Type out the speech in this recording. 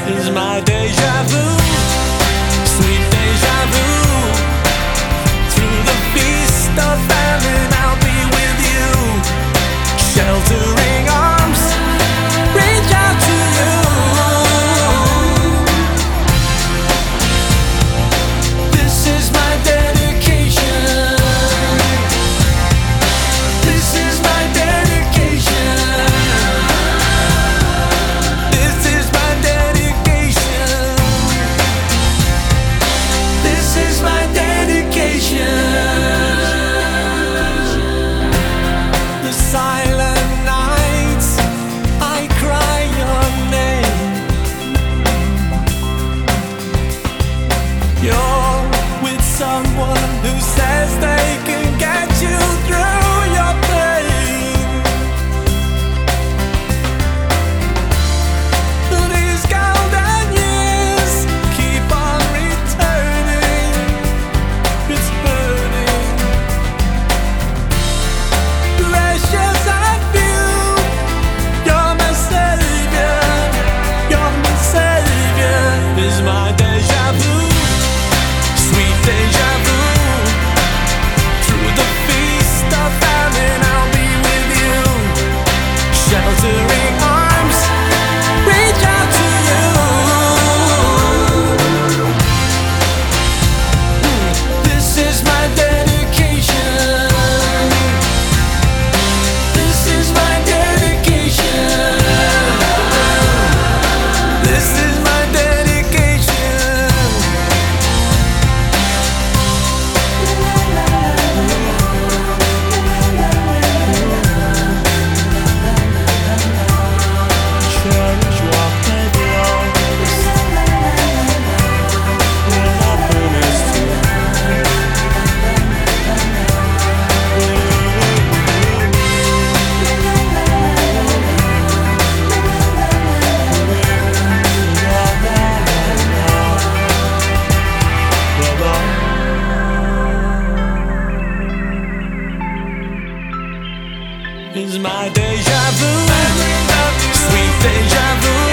is my deja vu, sweet deja vu. Through the feast of famine, I'll be with you. Sheltering arms reach out to you. This is my dedication. This is my dedication. This is my dedication. This is my dedication. The silent nights, I cry your name. You're with someone who says they can get you through your pain. These golden years keep on returning. It's burning. Precious and few. You're my savior. You're my savior. Is my deja vu, sweet deja vu. Through the feast of famine, I'll be with you. Sheltering arms reach out to you. This is my dedication. This is my dedication. This is my dedication. Cherish what they've lost. When happiness to is my deja vu, sweet deja vu.